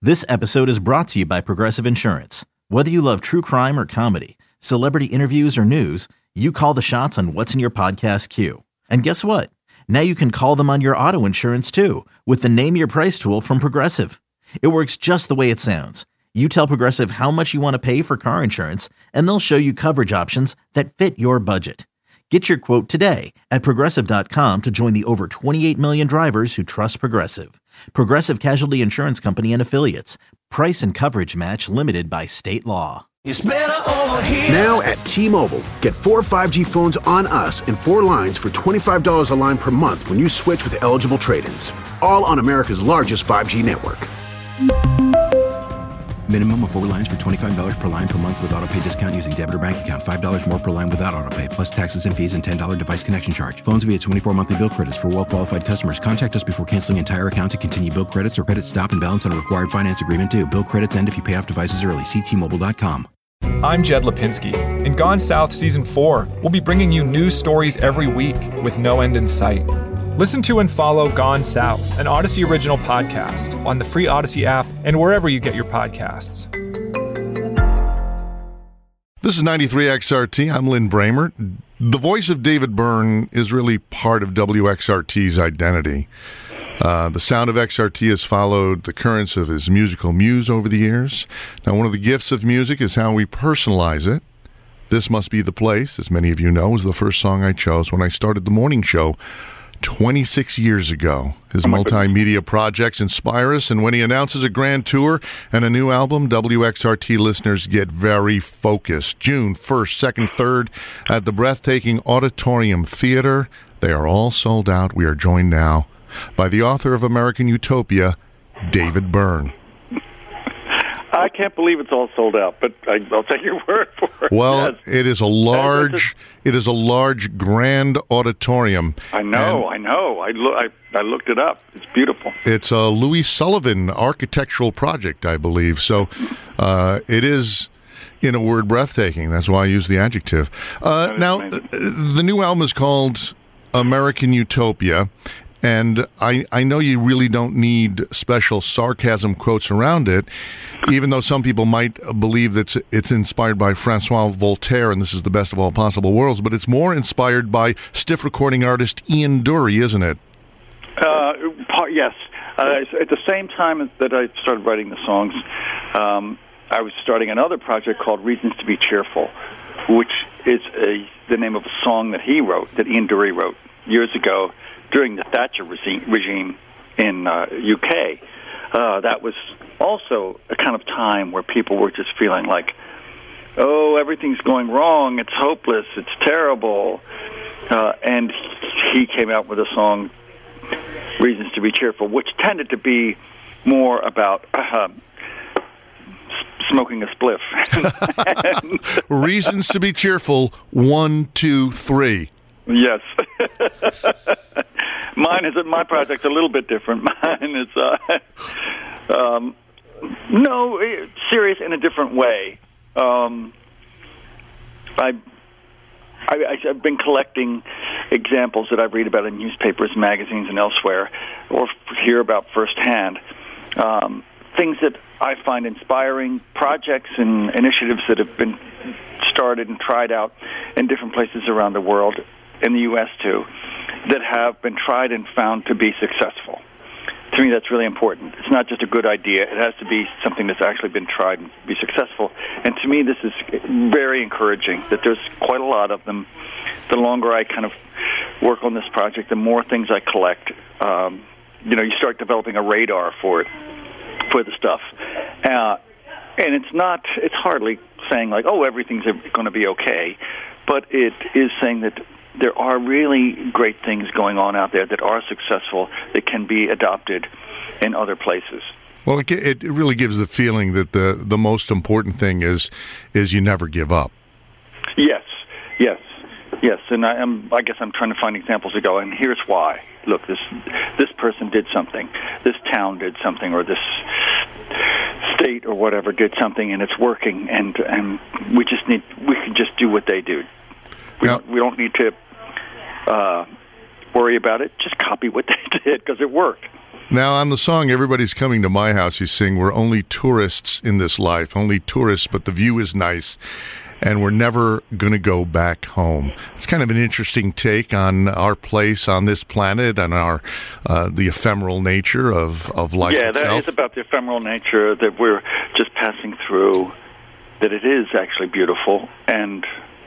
This episode is brought to you by Progressive Insurance. Whether you love true crime or comedy, celebrity interviews or news, you call the shots on what's in your podcast queue. And guess what? Now you can call them on your auto insurance too with the Name Your Price tool from Progressive. It works just the way it sounds. You tell Progressive how much you want to pay for car insurance, and they'll show you coverage options that fit your budget. Get your quote today at Progressive.com to join the over 28 million drivers who trust Progressive. Progressive Casualty Insurance Company and Affiliates. Price and coverage match limited by state law. It's better over here. Now at T-Mobile, get 4 5G phones on us and 4 lines for $25 a line per month when you switch with eligible trade-ins. All on America's largest 5G network. Minimum of 4 lines for $25 per line per month with autopay discount using debit or bank account. $5 more per line without autopay, plus taxes and fees and $10 device connection charge. Phones via 24 monthly bill credits for well-qualified customers. Contact us before canceling entire account to continue bill credits or credit stop and balance on a required finance agreement due. Bill credits end if you pay off devices early. See T-Mobile.com. I'm Jed Lipinski. In Gone South Season 4, we'll be bringing you news stories every week with no end in sight. Listen to and follow Gone South, an Odyssey original podcast, on the free Odyssey app and wherever you get your podcasts. This is 93XRT. I'm Lynn Bramer. The voice of David Byrne is really part of WXRT's identity. The sound of XRT has followed the currents of his musical muse over the years. Now, one of the gifts of music is how we personalize it. This Must Be the Place, as many of you know, was the first song I chose when I started the morning show 26 years ago. His multimedia projects inspire us, and when he announces a grand tour and a new album, WXRT listeners get very focused. June 1st, 2nd, 3rd at the breathtaking Auditorium Theater. They are all sold out. We are joined now by the author of American Utopia, David Byrne. I can't believe it's all sold out, but I'll take your word for it. Well, yes. it is a large, grand auditorium. I know. I looked it up. It's beautiful. It's a Louis Sullivan architectural project, I believe. So it is, in a word, breathtaking. That's why I use the adjective. Now, the new album is called American Utopia. And I know you really don't need special sarcasm quotes around it, even though some people might believe that it's inspired by Francois Voltaire and this is the best of all possible worlds, but it's more inspired by stiff recording artist Ian Dury, isn't it? Yes. At the same time that I started writing the songs, I was starting another project called Reasons to Be Cheerful, which is the name of a song that he wrote, that Ian Dury wrote years ago, during the Thatcher regime in UK. That was also a kind of time where people were just feeling like, oh, everything's going wrong, it's hopeless, it's terrible. And he came out with a song, Reasons to Be Cheerful, which tended to be more about smoking a spliff. Reasons to Be Cheerful, 1, 2, 3. Yes. My project's a little bit different. Mine is serious in a different way. I've been collecting examples that I read about in newspapers, magazines, and elsewhere, or hear about firsthand. Things that I find inspiring, projects and initiatives that have been started and tried out in different places around the world, in the U.S. too, that have been tried and found to be successful. To me, that's really important. It's not just a good idea. It has to be something that's actually been tried and be successful. And to me, this is very encouraging that there's quite a lot of them. The longer I kind of work on this project, the more things I collect. You start developing a radar for the stuff. And it's hardly saying like, oh, everything's going to be okay. But it is saying that there are really great things going on out there that are successful, that can be adopted in other places. Well, it really gives the feeling that the most important thing is you never give up. Yes, and I guess I'm trying to find examples to go, and here's why. Look, this person did something, this town did something, or this state or whatever did something, and it's working, and we can just do what they do. We don't need to worry about it. Just copy what they did because it worked. Now, on the song "Everybody's Coming to My House," you sing, "We're only tourists in this life, only tourists, but the view is nice, and we're never going to go back home." It's kind of an interesting take on our place on this planet and our the ephemeral nature of life itself. Yeah, that is about the ephemeral nature, that we're just passing through, that it is actually beautiful, and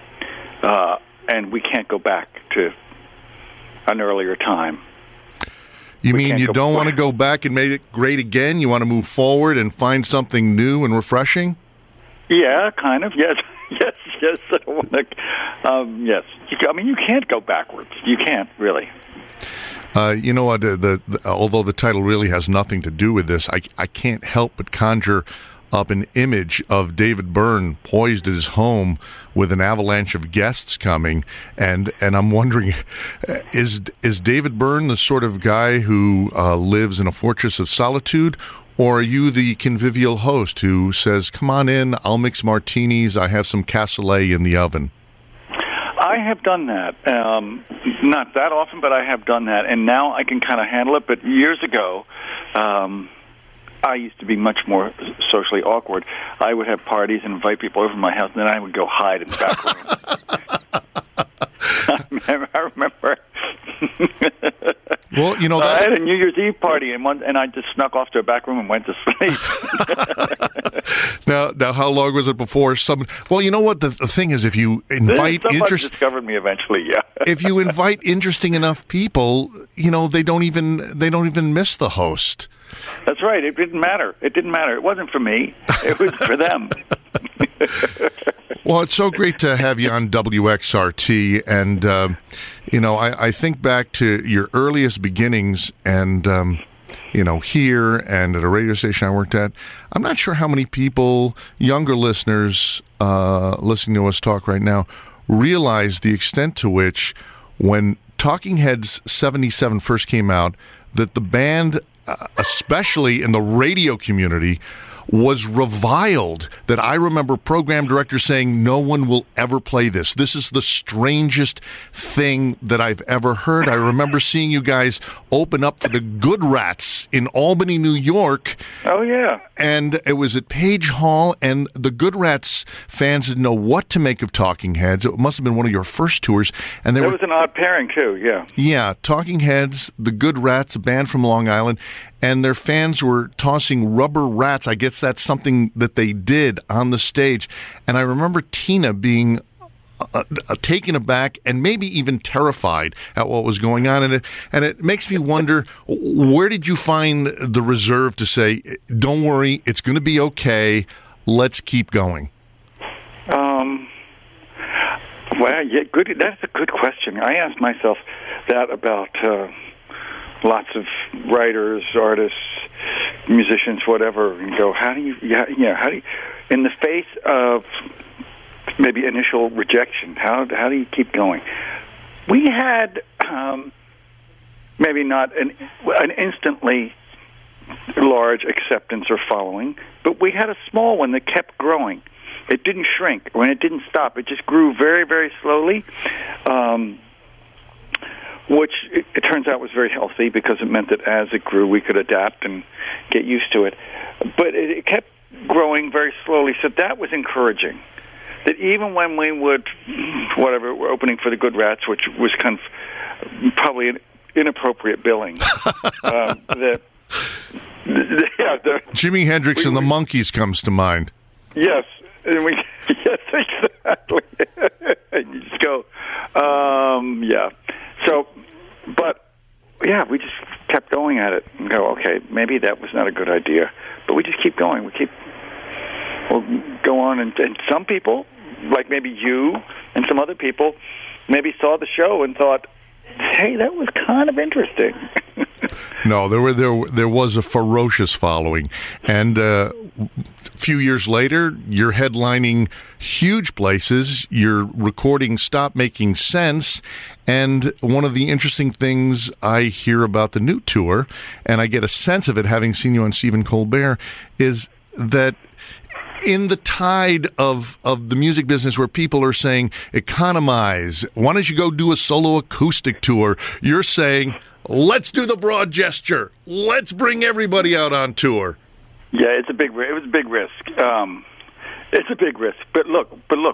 we can't go back to an earlier time. You mean you don't want to go back and make it great again? You want to move forward and find something new and refreshing? Yeah, kind of. Yes. Yes. I want to, yes. I mean, you can't go backwards. You can't, really. You know what? Although the title really has nothing to do with this, I can't help but conjure up an image of David Byrne poised at his home with an avalanche of guests coming, and I'm wondering, is David Byrne the sort of guy who lives in a fortress of solitude, or are you the convivial host who says, "Come on in, I'll mix martinis, I have some cassoulet in the oven"? I have done that. Not that often, but I have done that, and now I can kind of handle it. But years ago, I used to be much more socially awkward. I would have parties and invite people over to my house, and then I would go hide in the back room. I remember. Well, you know, I had a New Year's Eve party, and I just snuck off to a back room and went to sleep. Now, how long was it before some? Well, you know what the thing is, if you invite discovered me eventually. Yeah. If you invite interesting enough people, you know, they don't even miss the host. That's right. It didn't matter. It wasn't for me. It was for them. Well, it's so great to have you on WXRT, and you know, I think back to your earliest beginnings, and you know, here and at a radio station I worked at. I'm not sure how many people, younger listeners listening to us talk right now, realize the extent to which, when Talking Heads 77 first came out, that the band, especially in the radio community, was reviled. That I remember program directors saying, "No one will ever play this. This is the strangest thing that I've ever heard." I remember seeing you guys open up for the Good Rats in Albany, New York. Oh, yeah. And it was at Page Hall, and the Good Rats fans didn't know what to make of Talking Heads. It must have been one of your first tours. And there was an odd pairing, too, yeah. Yeah, Talking Heads, the Good Rats, a band from Long Island, and their fans were tossing rubber rats. I guess that's something that they did on the stage. And I remember Tina being taken aback and maybe even terrified at what was going on. And it makes me wonder, where did you find the reserve to say, "Don't worry, it's going to be okay, let's keep going"? Well, yeah, good. That's a good question. I asked myself that about lots of writers, artists, musicians, whatever, and go, how do you, in the face of maybe initial rejection, how do you keep going? We had maybe not an instantly large acceptance or following, but we had a small one that kept growing. It didn't shrink, when it didn't stop. It just grew very, very slowly, which it turns out was very healthy, because it meant that as it grew, we could adapt and get used to it. But it kept growing very slowly, so that was encouraging. That even when we would, we're opening for the Good Rats, which was kind of probably an inappropriate billing. Jimi Hendrix and the Monkees comes to mind. Yes. And yes, exactly. You just go, yeah. So, but, yeah, we just kept going at it and go, okay, maybe that was not a good idea. But we just keep going. We'll go on. And some people, like maybe you and some other people, maybe saw the show and thought, hey, that was kind of interesting. No, there was a ferocious following. And a few years later, you're headlining huge places. You're recording Stop Making Sense. And one of the interesting things I hear about the new tour, and I get a sense of it having seen you on Stephen Colbert, is that in the tide of the music business where people are saying, economize, why don't you go do a solo acoustic tour? You're saying, let's do the broad gesture. Let's bring everybody out on tour. Yeah, it was a big risk. It's a big risk. But look.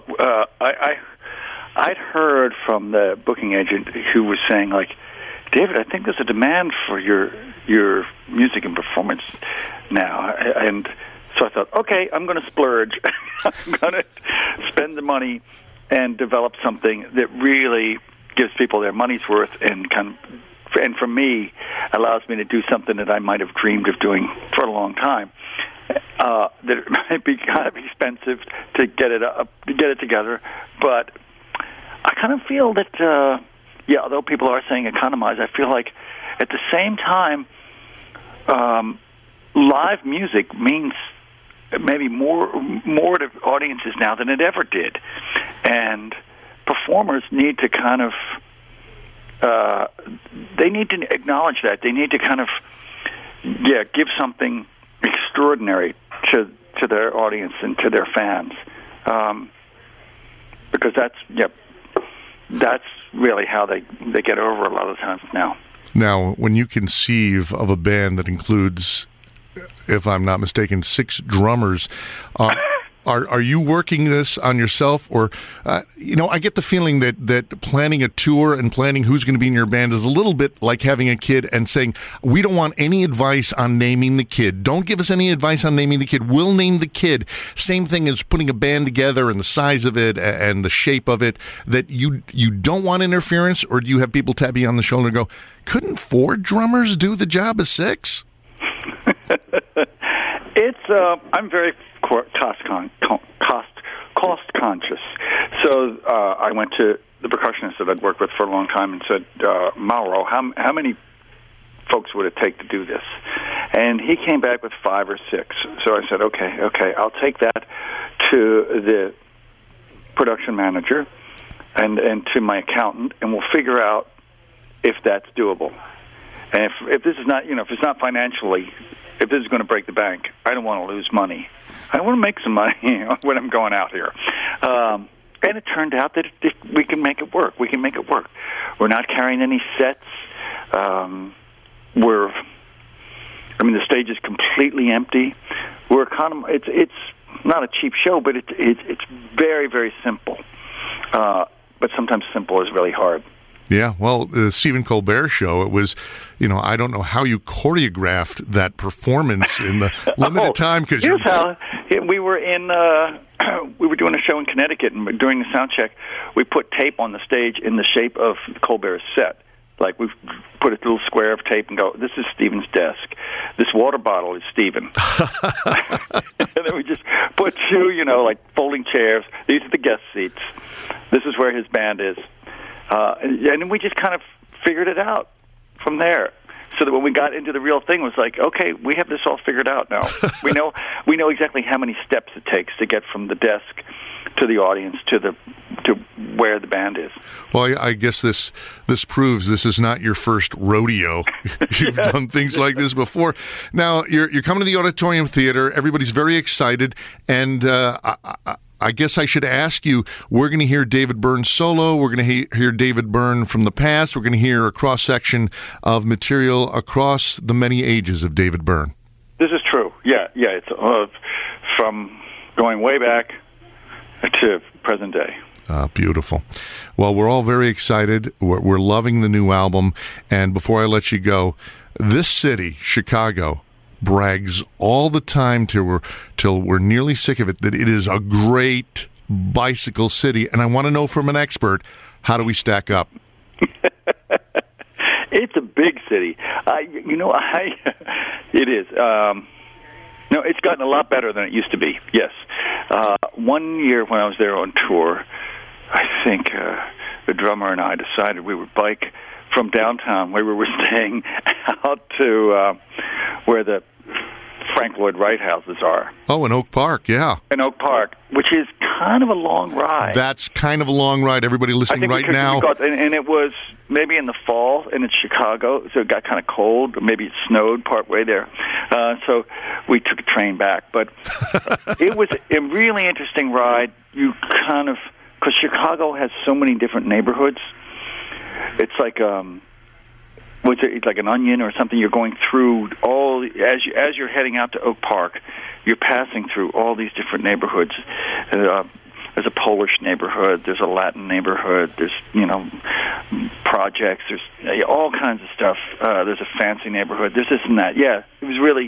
I'd heard from the booking agent who was saying, like, David, I think there's a demand for your music and performance now. And so I thought, okay, I'm going to splurge. I'm going to spend the money and develop something that really gives people their money's worth and and for me, allows me to do something that I might have dreamed of doing for a long time. That it might be kind of expensive to get it together, but I kind of feel that, although people are saying economize, I feel like at the same time, live music means maybe more to audiences now than it ever did, and performers need to kind of they need to acknowledge that. They need to kind of give something extraordinary to their audience and to their fans, because that's really how they get over a lot of times now. Now, when you conceive of a band that includes, if I'm not mistaken, 6 drummers, are you working this on yourself? Or, I get the feeling that planning a tour and planning who's going to be in your band is a little bit like having a kid and saying, we don't want any advice on naming the kid. Don't give us any advice on naming the kid. We'll name the kid. Same thing as putting a band together and the size of it and the shape of it, that you don't want interference, or do you have people tap you on the shoulder and go, couldn't 4 drummers do the job of 6? I'm very cost conscious. So I went to the percussionist that I'd worked with for a long time and said, Mauro, how many folks would it take to do this? And he came back with 5 or 6. So I said, okay, I'll take that to the production manager and to my accountant, and we'll figure out if that's doable. And if this is not, if it's not financially, if this is going to break the bank, I don't want to lose money. I want to make some money when I'm going out here. And it turned out that we can make it work. We can make it work. We're not carrying any sets. The stage is completely empty. It's not a cheap show, but it's very, very simple. But sometimes simple is really hard. Yeah, well, the Stephen Colbert show, it was, I don't know how you choreographed that performance in the limited time. Because here's how we were we were doing a show in Connecticut, and during the sound check, we put tape on the stage in the shape of Colbert's set. Like, we put a little square of tape and go, this is Stephen's desk. This water bottle is Stephen. And then we just put 2, like folding chairs. These are the guest seats. This is where his band is. And we just kind of figured it out from there. So that when we got into the real thing, it was like, okay, we have this all figured out now. we know exactly how many steps it takes to get from the desk to the audience to where the band is. Well, I guess this proves this is not your first rodeo. You've done things like this before. Now you're coming to the Auditorium Theater. Everybody's very excited, and I guess I should ask you, we're going to hear David Byrne solo. We're going to hear David Byrne from the past. We're going to hear a cross-section of material across the many ages of David Byrne. This is true. Yeah. It's from going way back to present day. Beautiful. Well, we're all very excited. We're loving the new album. And before I let you go, this city, Chicago, brags all the time till we're nearly sick of it that it is a great bicycle city. And I want to know from an expert, how do we stack up? It's a big city. It is. No, it's gotten a lot better than it used to be, yes. One year when I was there on tour, I think the drummer and I decided we would bike from downtown, where we were staying, out to where the Frank Lloyd Wright houses are. Oh, in Oak Park, yeah. In Oak Park, which is kind of a long ride. That's kind of a long ride. Everybody listening right now. And it was maybe in the fall, and it's Chicago, so it got kind of cold. Maybe it snowed part way there. So we took a train back. But it was a really interesting ride. Because Chicago has so many different neighborhoods. It's like what's it, like an onion or something. You're going through all as you're heading out to Oak Park. You're passing through all these different neighborhoods. There's a Polish neighborhood. There's a Latin neighborhood. There's projects. There's all kinds of stuff. There's a fancy neighborhood. There's this and that. Yeah, it was really,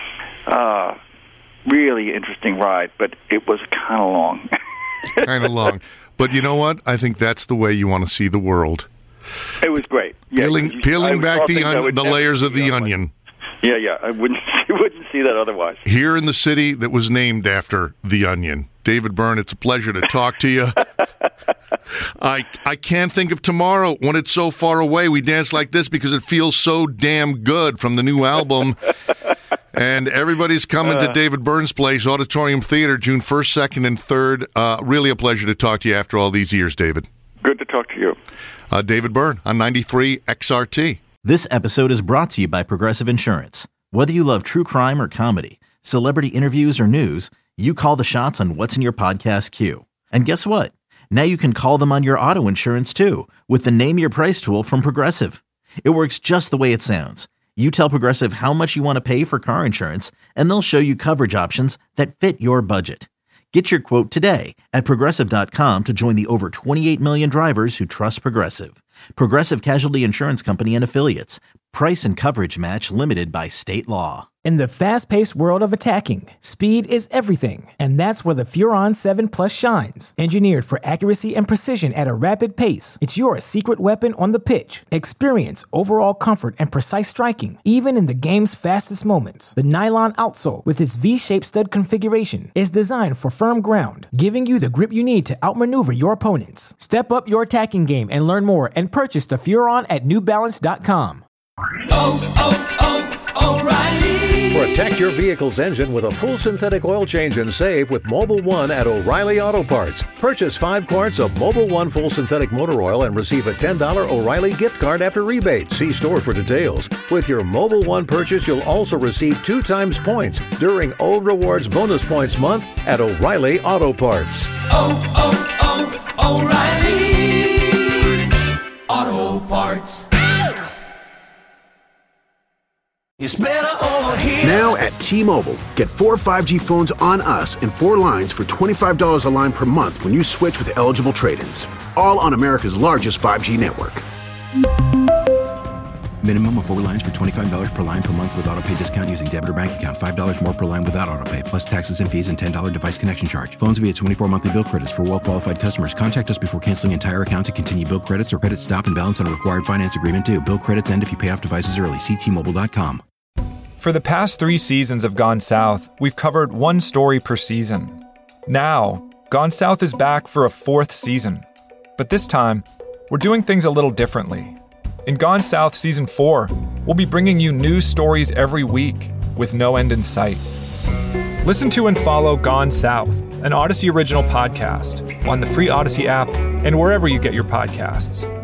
really interesting ride, but it was kind of long. Kind of long. But you know what? I think that's the way you want to see the world. It was great. Yeah, peeling back the layers of the onion. Yeah. I wouldn't see that otherwise. Here in the city that was named after the onion. David Byrne, it's a pleasure to talk to you. I can't think of tomorrow when it's so far away. We dance like this because it feels so damn good from the new album. And everybody's coming to David Byrne's place, Auditorium Theater, June 1st, 2nd, and 3rd. Really a pleasure to talk to you after all these years, David. Good to talk to you. David Byrne on 93 XRT. This episode is brought to you by Progressive Insurance. Whether you love true crime or comedy, celebrity interviews or news, you call the shots on what's in your podcast queue. And guess what? Now you can call them on your auto insurance too with the Name Your Price tool from Progressive. It works just the way it sounds. You tell Progressive how much you want to pay for car insurance, and they'll show you coverage options that fit your budget. Get your quote today at Progressive.com to join the over 28 million drivers who trust Progressive. Progressive Casualty Insurance Company and Affiliates. Price and coverage match limited by state law. In the fast-paced world of attacking, speed is everything, and that's where the Furon 7 Plus shines. Engineered for accuracy and precision at a rapid pace, it's your secret weapon on the pitch. Experience overall comfort and precise striking, even in the game's fastest moments. The nylon outsole, with its V-shaped stud configuration, is designed for firm ground, giving you the grip you need to outmaneuver your opponents. Step up your attacking game and learn more and purchase the Furon at NewBalance.com. O'Reilly. Protect your vehicle's engine with a full synthetic oil change and save with Mobil 1 at O'Reilly Auto Parts. Purchase 5 quarts of Mobil 1 full synthetic motor oil and receive a $10 O'Reilly gift card after rebate. See store for details. With your Mobil 1 purchase, you'll also receive 2 times points during O Rewards Bonus Points Month at O'Reilly Auto Parts. O'Reilly Auto Parts. It's better over here. Now at T-Mobile, get 4 5G phones on us and 4 lines for $25 a line per month when you switch with eligible trade-ins. All on America's largest 5G network. Minimum of 4 lines for $25 per line per month with autopay discount using debit or bank account. $5 more per line without autopay, plus taxes and fees and $10 device connection charge. Phones via 24 monthly bill credits for well-qualified customers. Contact us before canceling entire account to continue bill credits or credit stop and balance on required finance agreement due. Bill credits end if you pay off devices early. See T-Mobile.com. For the past 3 seasons of Gone South, we've covered 1 story per season. Now, Gone South is back for a 4th season. But this time, we're doing things a little differently. In Gone South Season 4, we'll be bringing you news stories every week with no end in sight. Listen to and follow Gone South, an Odyssey original podcast, on the free Odyssey app and wherever you get your podcasts.